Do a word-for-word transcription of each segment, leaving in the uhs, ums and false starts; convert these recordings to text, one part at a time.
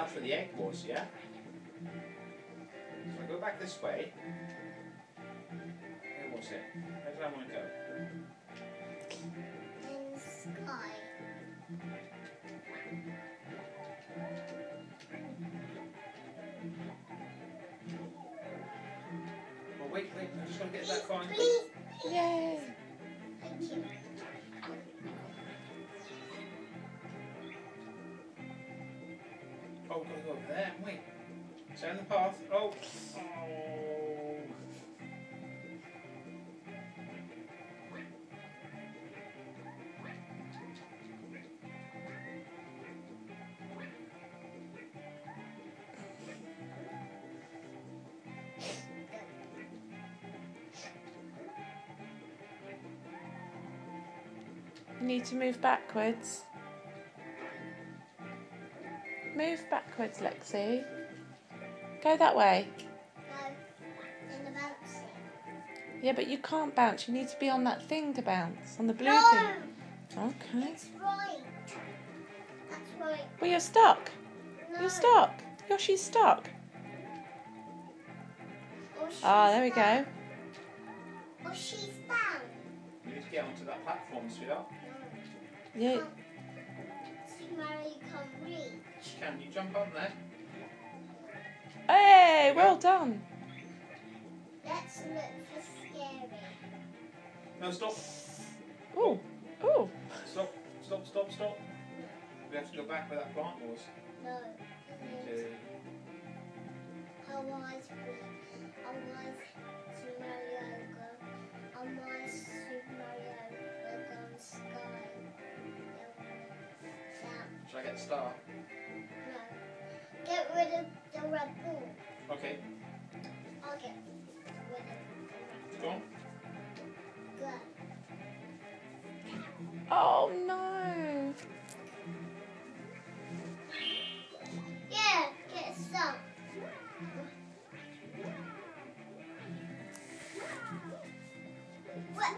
That's where the egg was, yeah? So I go back this way. Where was it? Where did I want to go? In the sky. Oh, wait, wait, I'm just going to get that far. Please, Yay! thank you. Oh, gotta go over there. Wait. Stay on the path. Oh. Oh. You need to move backwards. Move backwards, Lexi. Go that way. No, in the bouncing. Yeah, but you can't bounce. You need to be on that thing to bounce. On the blue No! thing. Okay. It's right. That's right. Well, you're stuck. No. You're stuck. Yoshi's stuck. Or she's Ah, there we down. go. Or she's down. You need to get onto that platform, sweetheart. No. Yeah. Mary can't reach. Can you jump on there? Hey, well done. Let's look for scary. No, stop. Oh, oh. Stop, stop, stop, stop. We have to go back where that plant was. No. To... Otherwise, we, otherwise, Super Mario go. Otherwise, Super Mario will go in the sky. Down. Should I get the star? No. Get rid of the red ball. Okay. I'll get rid of the red Go on. ball. Oh, no. Yeah, get some. What?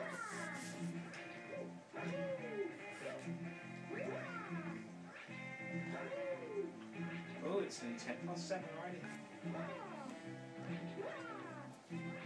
Oh, it's in ten past seven already.